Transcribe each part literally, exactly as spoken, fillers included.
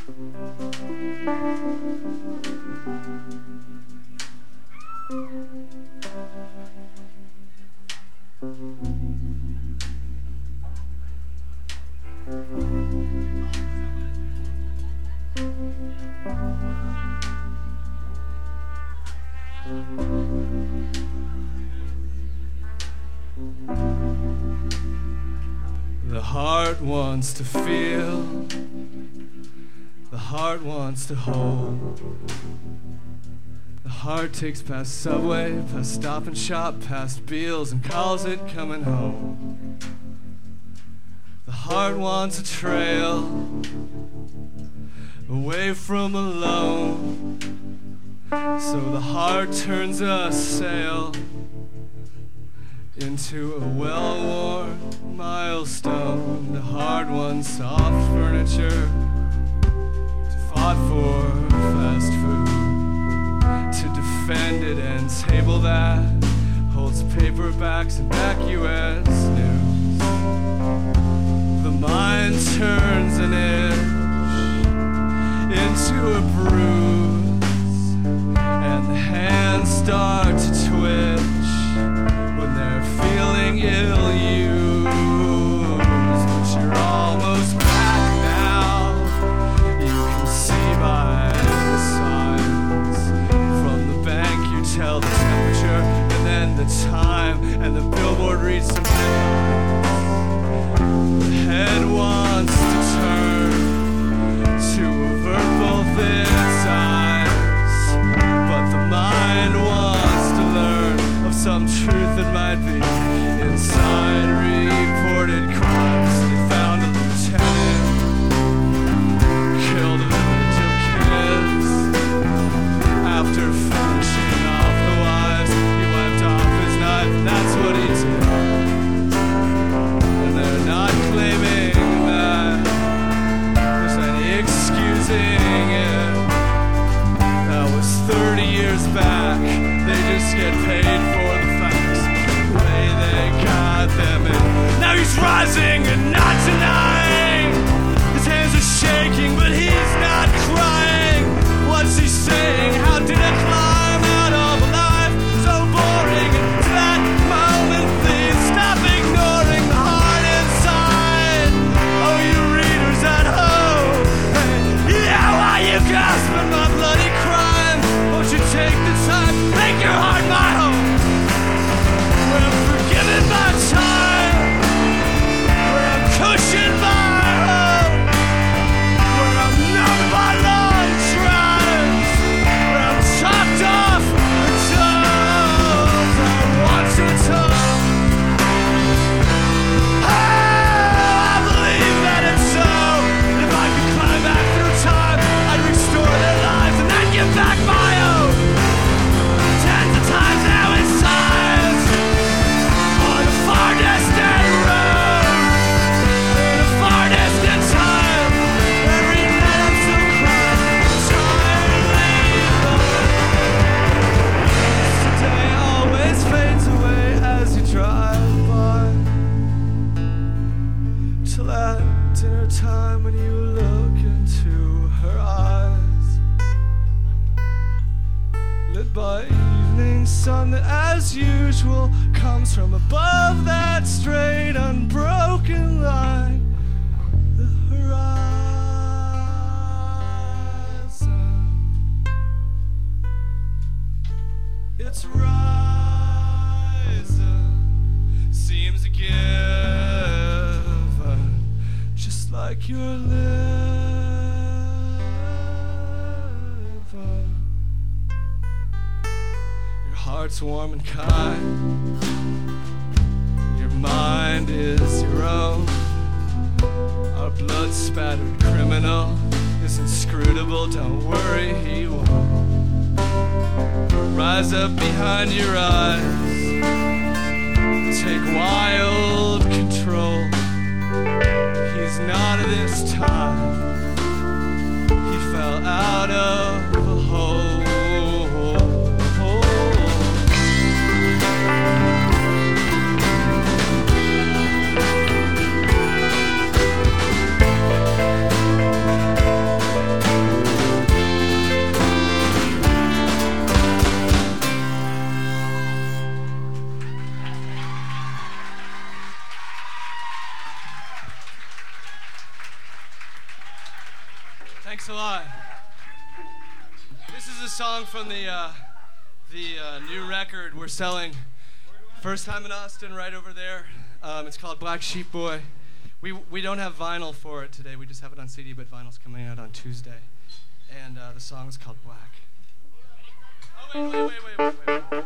The heart wants to feel, the heart wants to hold. The heart takes past Subway, past Stop and Shop, past Beals, and calls it coming home. The heart wants a trail away from alone, so the heart turns a sail into a well-worn milestone. The hard one, soft furniture to fought for fast food, to defend it and table that holds paperbacks and back U S news. The mind turns an inch into a bruise, and the hands start to twitch when they're feeling ill-used. But you're almost back now. You can see by the signs. From the bank you tell the temperature, and then the time, and the billboard reads some headlines. The head wants to turn to avert both its eyes, but the mind wants to learn of some truth that might be inside reported crimes. They found a lieutenant, killed a village of kids. After finishing off the wives, he wiped off his knife, and that's what he did. And they're not claiming that there's any excusing it. That was thirty years back. They just get paid for the facts, the way they got them in. Now he's rising and not denying. His hands are shaking, but he's not crying. What's he saying? How did I climb out of a life so boring? And to that moment, please stop ignoring the heart inside. Oh, you readers at home, hey, yeah, why you gasping my bloody crime? Won't you take the time, make your heart my home? Where I'm forgiven by time, where I'm cushioned by hope, where I'm numbed by long drives, where I'm chopped off and told I want to talk. Oh, I believe that it's so. If I could climb back through time, I'd restore their lives and then give back my own. Tens of times now in silence, on a far distant road, in a far distant time. Every night I'm still crying, silently. Today always fades away as you drive by, till at dinner time when you look into her eyes, lit by evening sun that as usual comes from above that straight unbroken line, the horizon. It's rising, seems a given, just like your liver. Your heart's warm and kind, your mind is your own. Our blood-spattered criminal is inscrutable, don't worry, he won't rise up behind your eyes, take wild control. He's not this time, he fell out of a hole. Thanks a lot. This is a song from the uh, the uh, new record we're selling. First time in Austin, right over there. Um, it's called Black Sheep Boy. We we don't have vinyl for it today. We just have it on C D, but vinyl's coming out on Tuesday. And uh, the song is called Black. Oh wait, wait, wait, wait, wait, wait.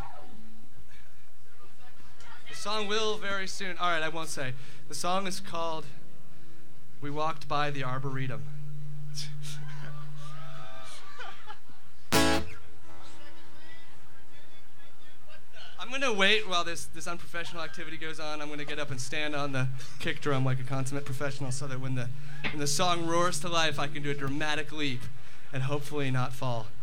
The song will very soon. All right, I won't say. The song is called "We Walked by the Arboretum." I'm gonna wait while this, this unprofessional activity goes on. I'm gonna get up and stand on the kick drum like a consummate professional so that when the when the song roars to life, I can do a dramatic leap and hopefully not fall.